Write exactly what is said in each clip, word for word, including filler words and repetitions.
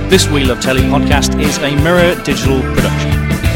This We Love Telly podcast is a Mirror Digital production.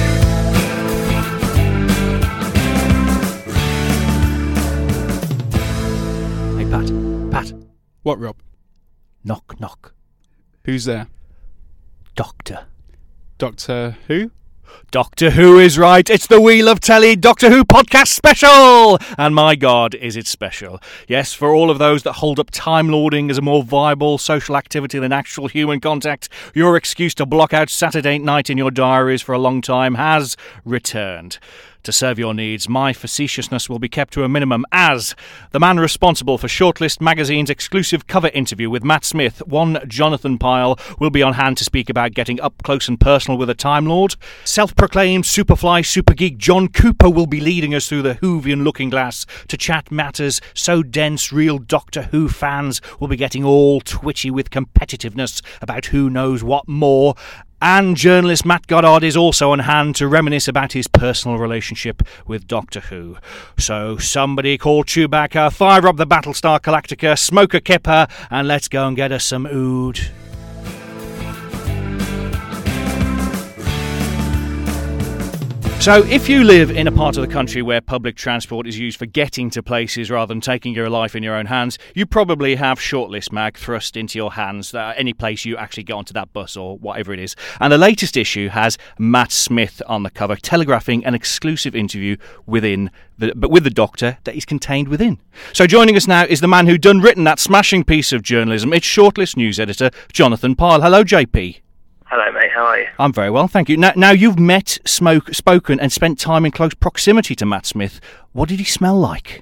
Hey, Pat. Pat. What, Rob? Knock, knock. Who's there? Doctor. Doctor Who? Doctor Who is right. It's the We Love Telly Doctor Who podcast special. And my God, is it special. Yes, for all of those that hold up Time Lording as a more viable social activity than actual human contact, your excuse to block out Saturday night in your diaries for a long time has returned. To serve your needs, my facetiousness will be kept to a minimum as the man responsible for Shortlist magazine's exclusive cover interview with Matt Smith, one Jonathan Pyle, will be on hand to speak about getting up close and personal with a Time Lord. Self-proclaimed Superfly Supergeek John Cooper will be leading us through the Whovian looking glass to chat matters so dense real Doctor Who fans will be getting all twitchy with competitiveness about who knows what more. And journalist Matt Goddard is also on hand to reminisce about his personal relationship with Doctor Who. So somebody call Chewbacca, fire up the Battlestar Galactica, smoke a kipper, and let's go and get us some ood. So, if you live in a part of the country where public transport is used for getting to places rather than taking your life in your own hands, you probably have Shortlist Mag thrust into your hands, uh, any place you actually get onto that bus or whatever it is. And the latest issue has Matt Smith on the cover, telegraphing an exclusive interview within, the, but with the Doctor that is contained within. So, joining us now is the man who done written that smashing piece of journalism. It's Shortlist news editor Jonathan Pyle. Hello, J P. Hello, mate. How are you? I'm very well, thank you. Now, now you've met, smoke, spoken, and spent time in close proximity to Matt Smith. What did he smell like?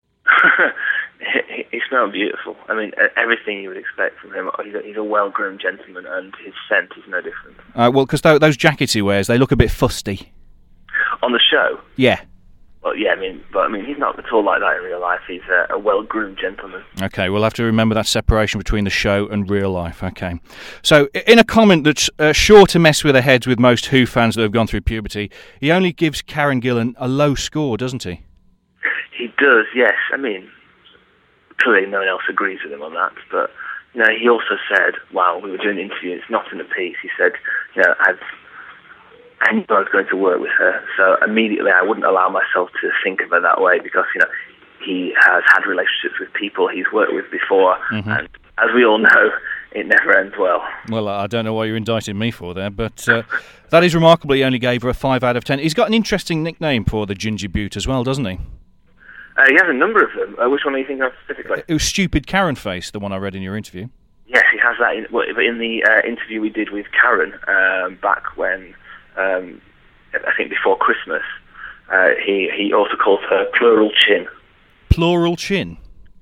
he, he smelled beautiful. I mean, everything you would expect from him. He's a, he's a well-groomed gentleman, and his scent is no different. Uh, well, because th- those jackets he wears, they look a bit fusty. On the show? Yeah. Well, yeah, I mean, but I mean, he's not at all like that in real life. He's a, a well-groomed gentleman. Okay, we'll have to remember that separation between the show and real life. Okay. So, in a comment that's uh, sure to mess with the heads with most Who fans that have gone through puberty, he only gives Karen Gillan a low score, doesn't he? He does, yes. I mean, clearly no one else agrees with him on that, but, you know, he also said, while we were doing the interview, it's not in the piece, he said, you know, I've I knew I was going to work with her, so immediately I wouldn't allow myself to think of her that way because, you know, he has had relationships with people he's worked with before, mm-hmm. and as we all know, it never ends well. Well, I don't know why you're indicting me for there, but uh, that is remarkable. He only gave her a five out of ten. He's got an interesting nickname for the Ginger Butte as well, doesn't he? Uh, he has a number of them. Uh, which one are you thinking of specifically? It was Stupid Karen Face, the one I read in your interview. Yes, he has that in, well, in the uh, interview we did with Karen um, back when... Um, I think before Christmas, uh, he he also calls her plural chin. Plural chin.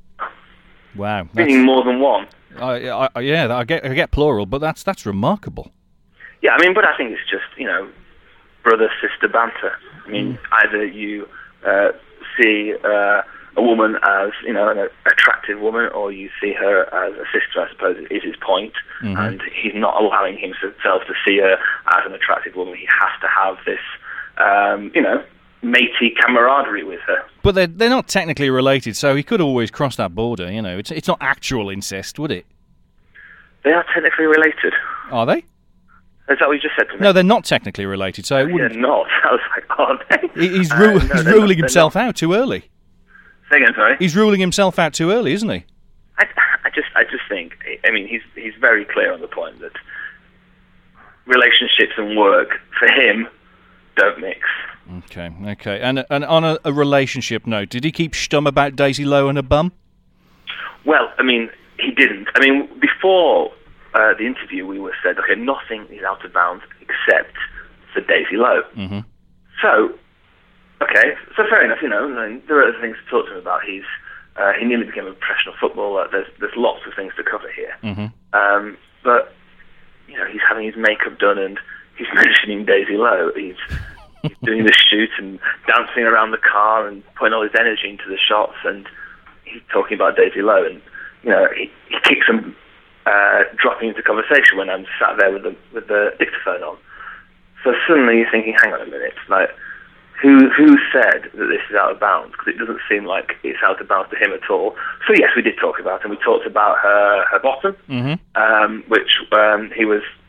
Wow, meaning more than one. I, I, yeah, I get I get plural, but that's that's remarkable. Yeah, I mean, but I think it's just, you know, brother sister banter. I mean, mm. either you uh, see uh, a woman as, you know, an attractive woman, or you see her as a sister, I suppose, is his point. Mm-hmm. And he's not allowing himself to see her as an attractive woman. He has to have this, um, you know, matey camaraderie with her. But they're, they're not technically related, so he could always cross that border, you know. It's, it's not actual incest, would it? They are technically related. Are they? Is that what you just said to me? No, they're not technically related, so it wouldn't... They're not. I was like, are they? He's, ru- uh, no, he's ruling not, himself not. out too early. Say again, sorry? He's ruling himself out too early, isn't he? I, I just I just think, I mean, he's he's very clear on the point that relationships and work, for him, don't mix. Okay, okay. And and on a, a relationship note, did he keep stum about Daisy Lowe and her bum? Well, I mean, he didn't. I mean, before uh, the interview, we were said, okay, nothing is out of bounds except for Daisy Lowe. Mm-hmm. So... Okay, so fair enough, you know, and there are other things to talk to him about. He's uh, he nearly became a professional footballer. There's there's lots of things to cover here. Mm-hmm. Um, but, you know, he's having his makeup done and he's mentioning Daisy Lowe. He's, he's doing the shoot and dancing around the car and putting all his energy into the shots, and he's talking about Daisy Lowe. And, you know, he, he keeps him uh, dropping into conversation when I'm sat there with the, with the dictaphone on. So suddenly you're thinking, hang on a minute, like... Who who said that this is out of bounds? Because it doesn't seem like it's out of bounds to him at all. So yes, we did talk about it. And we talked about her her bottom, mm-hmm. um, which um, he was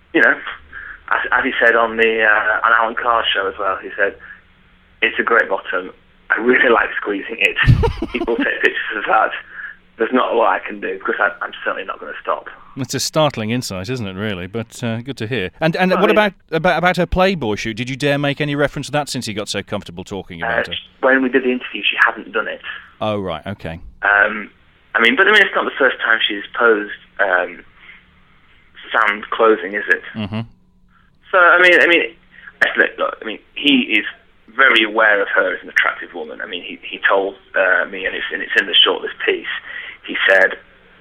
you know, as, as he said on the uh, on Alan Carr's show as well, he said, it's a great bottom. I really like squeezing it. People take pictures of that. There's not a lot I can do because I, I'm certainly not going to stop. It's a startling insight, isn't it, really? But uh, good to hear. And and Well, what I mean- about, about about her Playboy shoot? Did you dare make any reference to that since he got so comfortable talking Uh, about her? when we did the interview, she hadn't done it. Oh, right, okay. Um, I mean, but I mean, it's not the first time she's posed um, sound clothing, is it? Mm-hmm. So I mean, I mean, look, look, I mean, he is very aware of her as an attractive woman. I mean, he he told uh, me, and it's and it's in the shortlist piece. He said,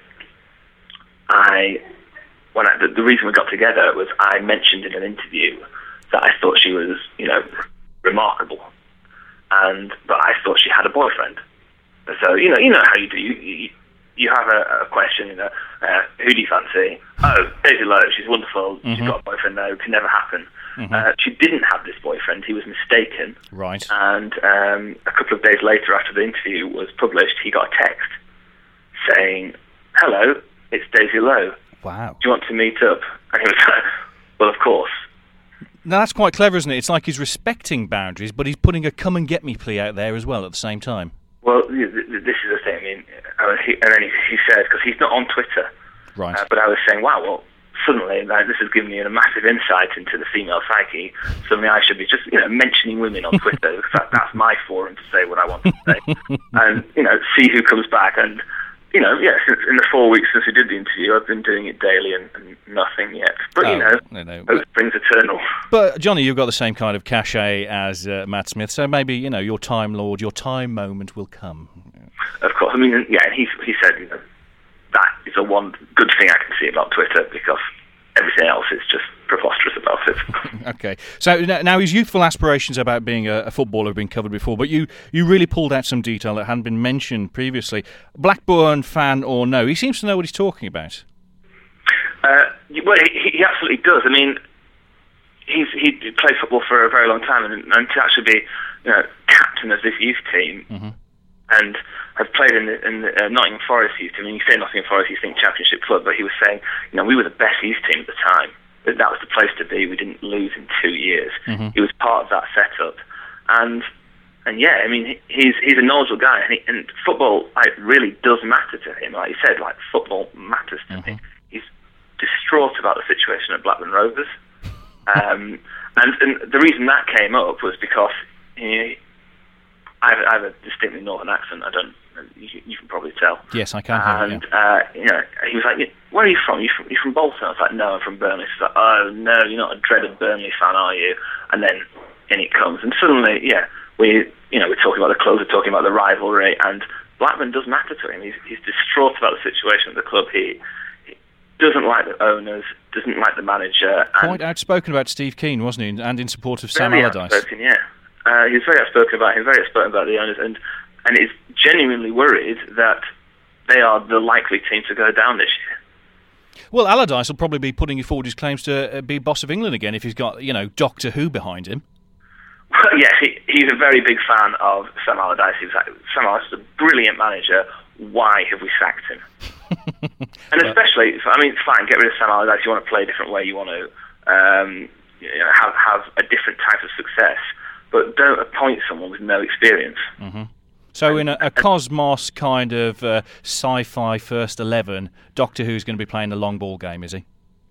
"I when I, the, the reason we got together was I mentioned in an interview that I thought she was, you know, remarkable, and but I thought she had a boyfriend. So you know, you know how you do. You you, you have a, a question, you know, uh, who do you fancy? Oh, Daisy Lowe. She's wonderful. Mm-hmm. She's got a boyfriend now. Can never happen." Mm-hmm. Uh, she didn't have this boyfriend. He was mistaken. Right. And um, a couple of days later, after the interview was published, he got a text saying, "Hello, it's Daisy Lowe. Wow. Do you want to meet up?" And he was like, "Well, of course." Now, that's quite clever, isn't it? It's like he's respecting boundaries, but he's putting a come-and-get-me plea out there as well at the same time. Well, th- th- this is the thing. I mean, uh, he, and then he, he said, because he's not on Twitter, Right. uh, but I was saying, wow, well, suddenly like, this has given me a massive insight into the female psyche. Suddenly I should be just, you know, mentioning women on Twitter, because that, that's my forum to say what I want to say. And, you know, see who comes back. And, you know, yeah, since, in the four weeks since we did the interview, I've been doing it daily and, and nothing yet. But, Oh, you know, no, no. hope springs eternal. But, Johnny, you've got the same kind of cachet as uh, Matt Smith, so maybe, you know, your Time Lord, your time moment will come. Of course. I mean, yeah, and he, he said, you know, that is the one good thing I can see about Twitter, because everything else is just preposterous about it. Okay. So n- now his youthful aspirations about being a, a footballer have been covered before, but you, you really pulled out some detail that hadn't been mentioned previously. Blackburn fan or no, he seems to know what he's talking about. Uh, well, he, he absolutely does. I mean, he's he played football for a very long time, and, and to actually be, you know, captain of this youth team, Mm-hmm. and have played in the, in the uh, Nottingham Forest youth team. I mean, you say Nottingham Forest, you think Championship club, but he was saying, you know, we were the best youth team at the time. That that was the place to be. We didn't lose in two years. Mm-hmm. He was part of that setup, and and yeah, I mean, he- he's he's a knowledgeable guy, and, he, and football like really does matter to him. Like you said, like football matters to Mm-hmm. me. He's distraught about the situation at Blackburn Rovers, um, and and the reason that came up was because he, I, have, I have a distinctly northern accent. I don't. You, you can probably tell. Yes, I can hear it, And uh, you know, he was like, "Where are you from? You from you from Bolton?" I was like, "No, I'm from Burnley." He's like, "Oh no, you're not a dreaded Burnley fan, are you?" And then in it comes, and suddenly, yeah, we, you know, we're talking about the clubs, we're talking about the rivalry, and Blackburn does matter to him. He's he's distraught about the situation at the club. He, he doesn't like the owners, doesn't like the manager. And Quite outspoken about Steve Keane, wasn't he? And in support of Sam very Allardyce. outspoken, yeah. Uh, he was very outspoken about him, very outspoken about the owners, and and is genuinely worried that they are the likely team to go down this year. Well, Allardyce will probably be putting forward his claims to uh, be boss of England again if he's got, you know, Doctor Who behind him. Well, yes, he, he's a very big fan of Sam Allardyce. He's like, Sam Allardyce is a brilliant manager. Why have we sacked him? And especially, I mean, fine, get rid of Sam Allardyce. You want to play a different way. You want to um, you know, have, have a different type of success. But don't appoint someone with no experience. Mm-hmm. So in a, a Cosmos kind of uh, sci-fi first eleven, Doctor Who's going to be playing the long ball game, is he?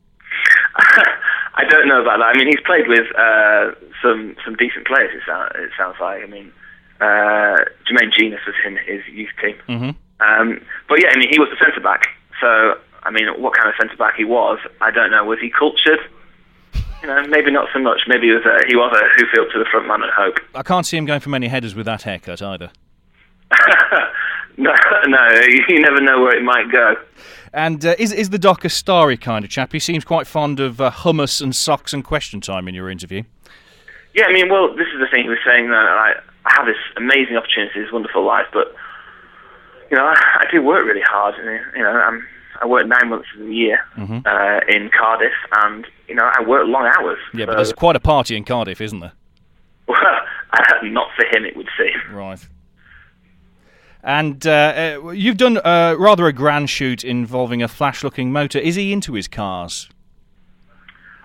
I don't know about that. I mean, he's played with uh, some some decent players, it, sound, it sounds like. I mean, uh, Jermaine Genius was in his youth team. Mm-hmm. Um, but yeah, I mean, he was the centre-back. So, I mean, what kind of centre-back he was, I don't know. Was he cultured? You know, maybe not so much. Maybe he was a, he was a who fielded to the front man at Hope. I can't see him going for many headers with that haircut either. no, no, you never know where it might go. And uh, is is the Doc a starry kind of chap? He seems quite fond of uh, hummus and socks and question time in your interview. Yeah, I mean, well, this is the thing he was saying, that I, I have this amazing opportunity, this wonderful life, but, you know, I, I do work really hard. You know, I'm, I work nine months of the year Mm-hmm. uh, in Cardiff, and, you know, I work long hours. Yeah, so, but there's quite a party in Cardiff, isn't there? Well, not for him, it would seem. Right. And uh, uh, you've done uh, rather a grand shoot involving a flash-looking motor. Is he into his cars?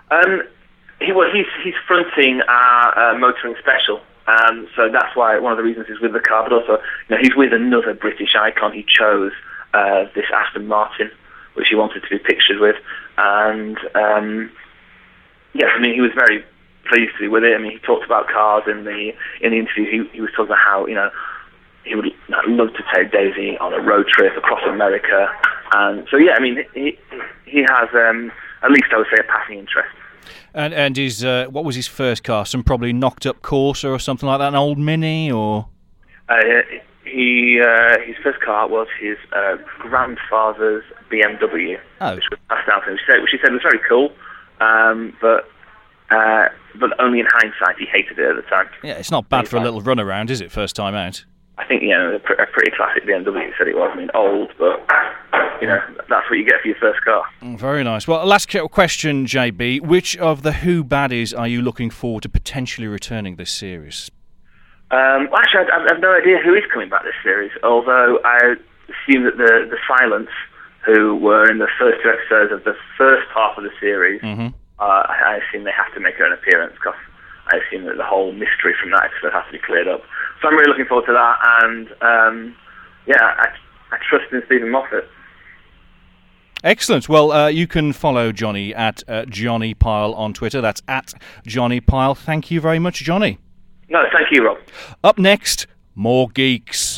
Um, he well, he's he's fronting our uh, motoring special, um, so that's why one of the reasons he's with the car. But also, you know, he's with another British icon. He chose uh, this Aston Martin, which he wanted to be pictured with, and um, yes, I mean, he was very pleased to be with it. I mean, he talked about cars in the in the interview. He he was talking about how, you know, he would love to take Daisy on a road trip across America, and so yeah, I mean, he he has um, at least, I would say, a passing interest. And and his uh, what was his first car? Some probably knocked up Corsa or something like that, an old Mini, or uh, he uh, his first car was his uh, grandfather's B M W, oh. which was passed down to him, which he said, which he said was very cool, um, but uh, but only in hindsight he hated it at the time. Yeah, it's not bad for a little run around, is it? First time out. I think, you know, a, pr- a pretty classic B M W. He said it was. I mean, old, but you know, that's what you get for your first car. Very nice. Well, last question, J B. Which of the Who baddies are you looking forward to potentially returning this series? Um, well, actually, I, I have no idea who is coming back this series, although I assume that the, the Silence, who were in the first two episodes of the first half of the series, mm-hmm. uh, I assume they have to make an appearance, because I assume that the whole mystery from that episode has to be cleared up. So I'm really looking forward to that, and um, yeah, I, I trust in Stephen Moffat. Excellent. Well, uh, you can follow Johnny at uh, Johnny Pyle on Twitter. That's at Johnny Pyle. Thank you very much, Johnny. No, thank you, Rob. Up next, more geeks.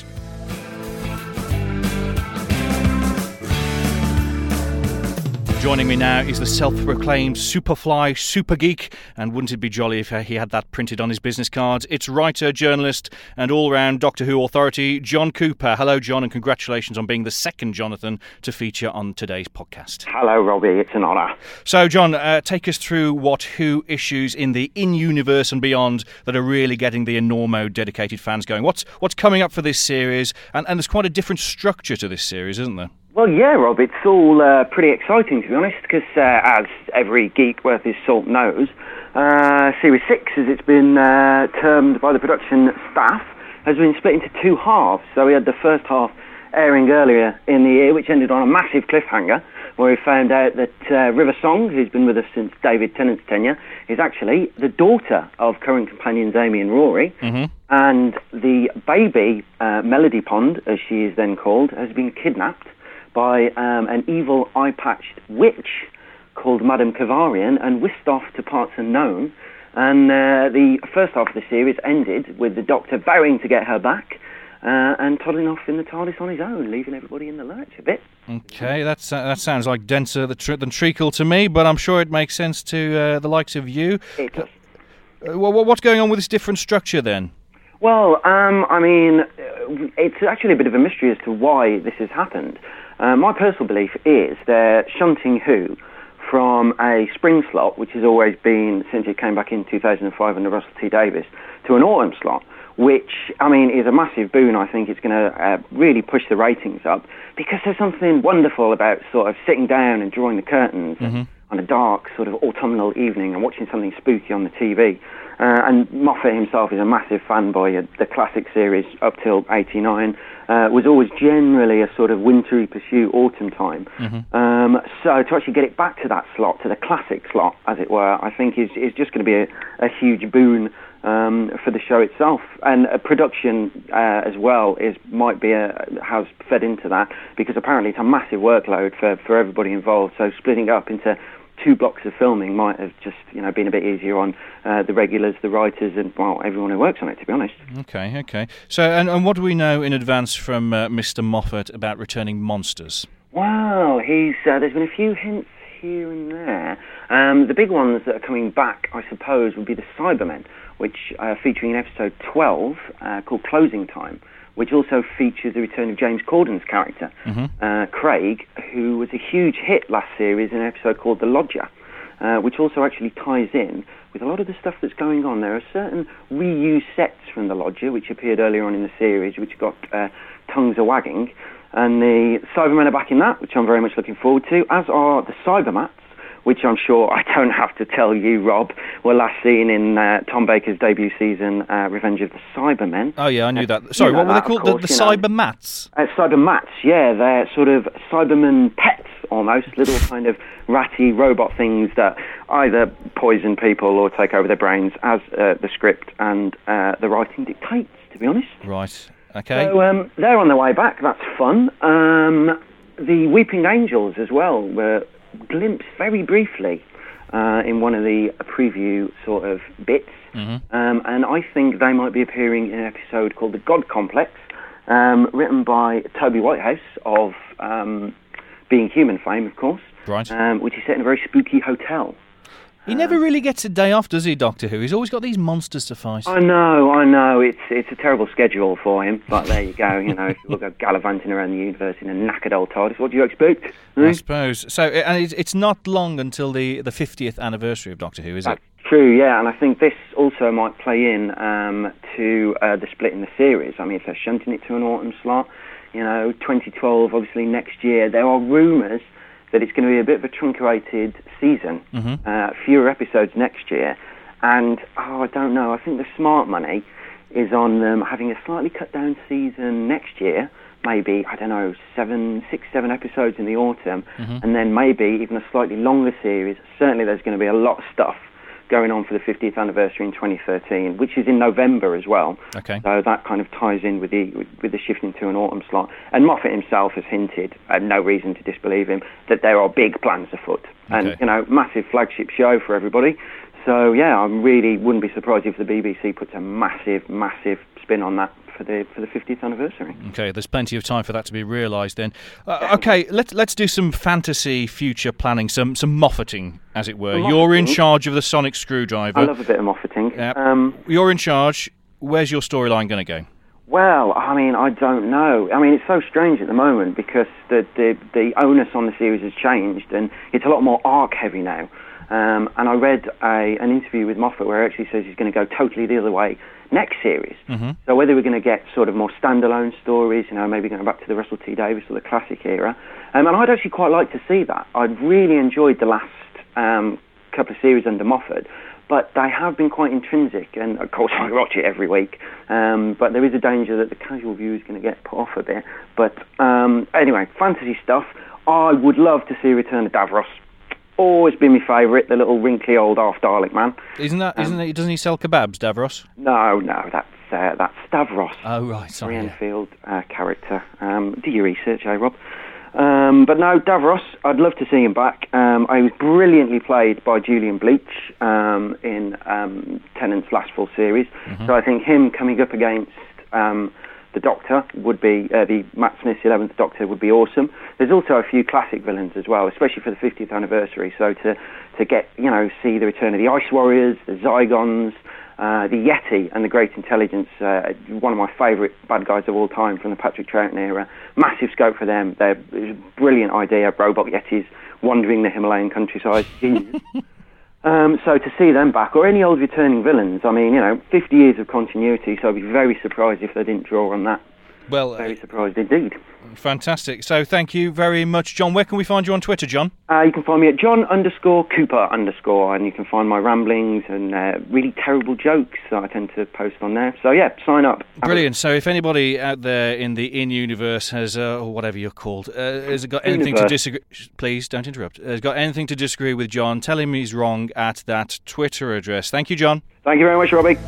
Joining me now is the self-proclaimed Superfly super geek, and wouldn't it be jolly if he had that printed on his business cards? It's writer, journalist, and all-round Doctor Who authority, John Cooper. Hello, John, and congratulations on being the second Jonathan to feature on today's podcast. Hello, Robbie. It's an honour. So, John, uh, take us through what Who issues in the in-universe and beyond that are really getting the Enormo dedicated fans going. What's what's coming up for this series? And, and there's quite a different structure to this series, isn't there? Well, yeah, Rob, it's all uh, pretty exciting, to be honest, because uh, as every geek worth his salt knows, uh, Series six, as it's been uh, termed by the production staff, has been split into two halves. So we had the first half airing earlier in the year, which ended on a massive cliffhanger, where we found out that uh, River Song, who's been with us since David Tennant's tenure, is actually the daughter of current companions Amy and Rory, mm-hmm. and the baby, uh, Melody Pond, as she is then called, has been kidnapped by um, an evil eye-patched witch called Madame Kavarian and whisked off to parts unknown. And uh, the first half of the series ended with the Doctor vowing to get her back uh, and toddling off in the TARDIS on his own, leaving everybody in the lurch a bit. Okay, that's, uh, that sounds like denser than treacle to me, but I'm sure it makes sense to uh, the likes of you. It does. Uh, what's going on with this different structure then? Well, um, I mean, it's actually a bit of a mystery as to why this has happened. Uh, my personal belief is they're shunting Who from a spring slot, which has always been, since it came back in two thousand five under Russell T Davies, to an autumn slot, which, I mean, is a massive boon. I think it's going to uh, really push the ratings up, because there's something wonderful about sort of sitting down and drawing the curtains mm-hmm. on a dark sort of autumnal evening and watching something spooky on the T V. Uh, and Moffat himself is a massive fanboy of the classic series up till eighty-nine. Uh, was always generally a sort of wintry pursuit, autumn time. Mm-hmm. Um, so to actually get it back to that slot, to the classic slot, as it were, I think is is just going to be a, a huge boon um, for the show itself. And a production uh, as well is might be a, has fed into that, because apparently it's a massive workload for, for everybody involved. So splitting it up into two blocks of filming might have just, you know, been a bit easier on uh, the regulars, the writers, and, well, everyone who works on it, to be honest. Okay, okay. So, and, and what do we know in advance from uh, Mister Moffat about returning monsters? Well, he's uh, there's been a few hints here and there. Um, the big ones that are coming back, I suppose, would be the Cybermen, which are featuring in episode twelve, uh, called Closing Time, which also features the return of James Corden's character, mm-hmm. uh, Craig, who was a huge hit last series in an episode called The Lodger, uh, which also actually ties in with a lot of the stuff that's going on. There are certain reused sets from The Lodger, which appeared earlier on in the series, which got uh, tongues a-wagging, and the Cybermen are back in that, which I'm very much looking forward to, as are the Cybermats, which I'm sure I don't have to tell you, Rob, were last seen in uh, Tom Baker's debut season, uh, Revenge of the Cybermen. Oh, yeah, I knew that. Sorry, you what know were they that, called? course, the the you know. Cybermats? Uh, Cybermats, yeah, they're sort of Cyberman pets, almost, little kind of ratty robot things that either poison people or take over their brains, as uh, the script and uh, the writing dictates, to be honest. Right, okay. So um, they're on their way back, that's fun. Um, the Weeping Angels as well were glimpsed very briefly uh, in one of the preview sort of bits. Mm-hmm. Um, and I think they might be appearing in an episode called The God Complex, um, written by Toby Whitehouse of um, Being Human fame, of course, Right. um, which is set in a very spooky hotel. He never really gets a day off, does he, Doctor Who? He's always got these monsters to fight. I know, I know, it's it's a terrible schedule for him, but there you go, you know, if we'll go gallivanting around the universe in a knackered old TARDIS, what do you expect? I Eh? suppose. So, uh, and it's, it's not long until the, the fiftieth anniversary of Doctor Who, is That's it? true, yeah, and I think this also might play in um, to uh, the split in the series. I mean, if they're shunting it to an autumn slot, you know, twenty twelve, obviously next year, there are rumours that it's going to be a bit of a truncated season, Mm-hmm. uh, fewer episodes next year, and, oh, I don't know, I think the smart money is on them having a slightly cut down season next year, maybe, I don't know, seven, six, seven episodes in the autumn, Mm-hmm. and then maybe even a slightly longer series. Certainly there's going to be a lot of stuff going on for the fiftieth anniversary in twenty thirteen, which is in November as well. Okay. So that kind of ties in with the with, with the shifting to an autumn slot. And Moffat himself has hinted, uh, no reason to disbelieve him, that there are big plans afoot. And, Okay. you know, massive flagship show for everybody. So, yeah, I really wouldn't be surprised if the B B C puts a massive, massive spin on that for the for the fiftieth anniversary. Okay, there's plenty of time for that to be realised then. Uh, okay, let's let's do some fantasy future planning, some some Moffating, as it were. Some You're in Moffating? charge of the sonic screwdriver. I love a bit of Moffating. Yep. Um, You're in charge. Where's your storyline going to go? Well, I mean, I don't know. I mean, it's so strange at the moment because the the, the onus on the series has changed and it's a lot more arc-heavy now. Um, and I read a, an interview with Moffat where he actually says he's going to go totally the other way next series. Mm-hmm. So whether we're going to get sort of more standalone stories, you know, maybe going back to the Russell T Davies or the classic era. Um, and I'd actually quite like to see that. I'd really enjoyed the last um, couple of series under Moffat. But they have been quite intrinsic, and of course I watch it every week. Um, but there is a danger that the casual view is going to get put off a bit. But um, anyway, fantasy stuff. I would love to see a return of Davros. Always been my favourite, the little wrinkly old half Dalek man. Isn't that? Um, Isn't it? Doesn't he sell kebabs, Davros? No, no, that's uh, that's Stavros, Oh right, sorry. Ian Yeah. Field uh, character. Um, do your research, eh, Rob? Um, but no, Davros, I'd love to see him back. Um, I was brilliantly played by Julian Bleach um, in um, Tennant's last full series. Mm-hmm. So I think him coming up against um, the Doctor would be, uh, the Matt Smith's eleventh Doctor would be awesome. There's also a few classic villains as well, especially for the fiftieth anniversary. So to, to get, you know, see the return of the Ice Warriors, the Zygons, Uh, the Yeti and the Great Intelligence, uh, one of my favourite bad guys of all time from the Patrick Troughton era. Massive scope for them. They're a brilliant idea, robot Yetis wandering the Himalayan countryside. Genius. um, so to see them back, or any old returning villains, I mean, you know, fifty years of continuity, so I'd be very surprised if they didn't draw on that. Well, Very uh, surprised indeed. fantastic. So thank you very much, John. Where can we find you on Twitter, John? Uh, you can find me at John underscore Cooper underscore, and you can find my ramblings and uh, really terrible jokes that I tend to post on there. So yeah, sign up. Brilliant. So if anybody out there in the in-universe has, uh, or whatever you're called, uh, has got anything to Universe. disagree... Please, don't interrupt. Has got anything to disagree with John, tell him he's wrong at that Twitter address. Thank you, John. Thank you very much, Robbie.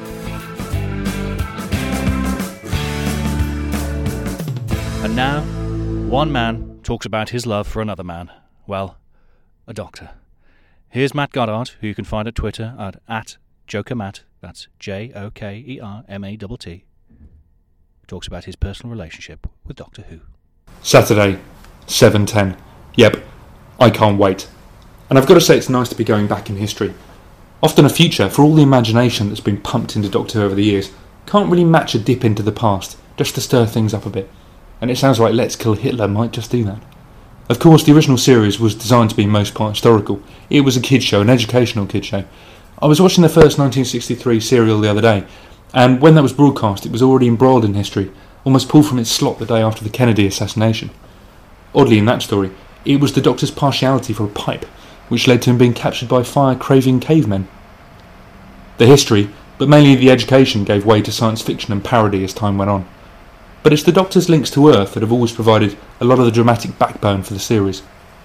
And now, one man talks about his love for another man. Well, a doctor. Here's Matt Goddard, who you can find at Twitter at, at JokerMatt. That's J O K E R M A T T. Talks about his personal relationship with Doctor Who. Saturday, seven ten. Yep, I can't wait. And I've got to say it's nice to be going back in history. Often a future, for all the imagination that's been pumped into Doctor Who over the years, can't really match a dip into the past, just to stir things up a bit. And it sounds like Let's Kill Hitler might just do that. Of course, the original series was designed to be most part historical. It was a kids' show, an educational kids' show. I was watching the first nineteen sixty-three serial the other day, and when that was broadcast, it was already embroiled in history, almost pulled from its slot the day after the Kennedy assassination. Oddly, in that story, it was the Doctor's partiality for a pipe which led to him being captured by fire-craving cavemen. The history, but mainly the education, gave way to science fiction and parody as time went on. But it's the Doctor's links to Earth that have always provided a lot of the dramatic backbone for the series.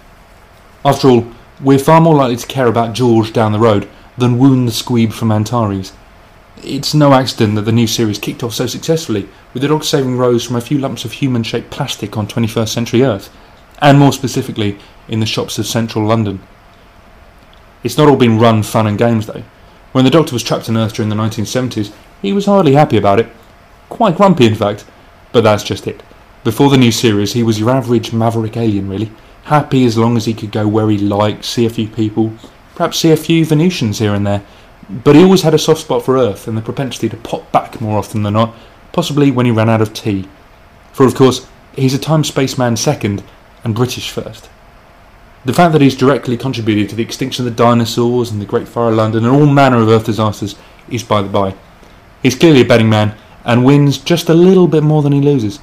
After all, we're far more likely to care about George down the road than Woon the Squeeb from Antares. It's no accident that the new series kicked off so successfully, with the Doctor saving Rose from a few lumps of human-shaped plastic on twenty-first century Earth, and more specifically in the shops of central London. It's not all been run, fun and games though. When the Doctor was trapped on Earth during the nineteen seventies, he was hardly happy about it. Quite grumpy in fact, but that's just it. Before the new series, he was your average maverick alien really, happy as long as he could go where he liked, see a few people, perhaps see a few Venusians here and there. But he always had a soft spot for Earth and the propensity to pop back more often than not, possibly when he ran out of tea. For of course, he's a time-space man second and British first. The fact that he's directly contributed to the extinction of the dinosaurs and the Great Fire of London and all manner of Earth disasters is by the by. He's clearly a betting man and wins just a little bit more than he loses.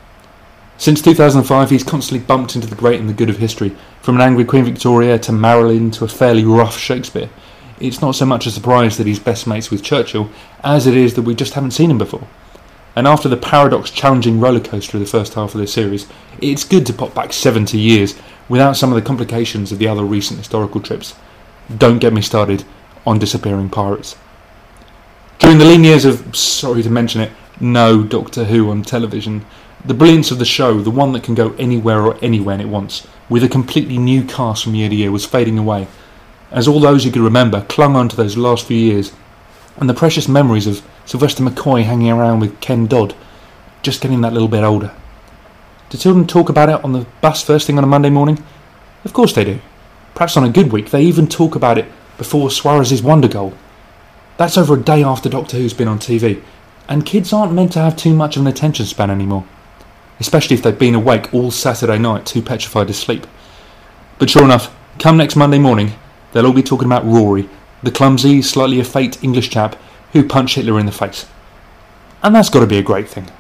Since two thousand five, he's constantly bumped into the great and the good of history, from an angry Queen Victoria to Marilyn to a fairly rough Shakespeare. It's not so much a surprise that he's best mates with Churchill, as it is that we just haven't seen him before. And after the paradox-challenging rollercoaster of the first half of this series, it's good to pop back seventy years without some of the complications of the other recent historical trips. Don't get me started on disappearing pirates. During the lean years of, sorry to mention it, no Doctor Who on television, the brilliance of the show, the one that can go anywhere or anywhere it wants, with a completely new cast from year to year, was fading away, as all those who could remember clung on to those last few years, and the precious memories of Sylvester McCoy hanging around with Ken Dodd, just getting that little bit older. Do children talk about it on the bus first thing on a Monday morning? Of course they do. Perhaps on a good week they even talk about it before Suarez's wonder goal. That's over a day after Doctor Who's been on T V, and kids aren't meant to have too much of an attention span anymore, especially if they've been awake all Saturday night too petrified to sleep. But sure enough, come next Monday morning, they'll all be talking about Rory, the clumsy, slightly effete English chap who punched Hitler in the face. And that's got to be a great thing.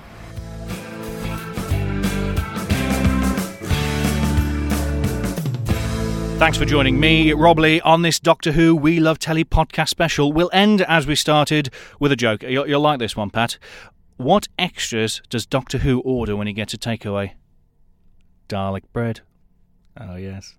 Thanks for joining me, Rob Lee, on this Doctor Who We Love Telly podcast special. We'll end, as we started, with a joke. You'll, you'll like this one, Pat. What extras does Doctor Who order when he gets a takeaway? Dalek bread. Oh, yes.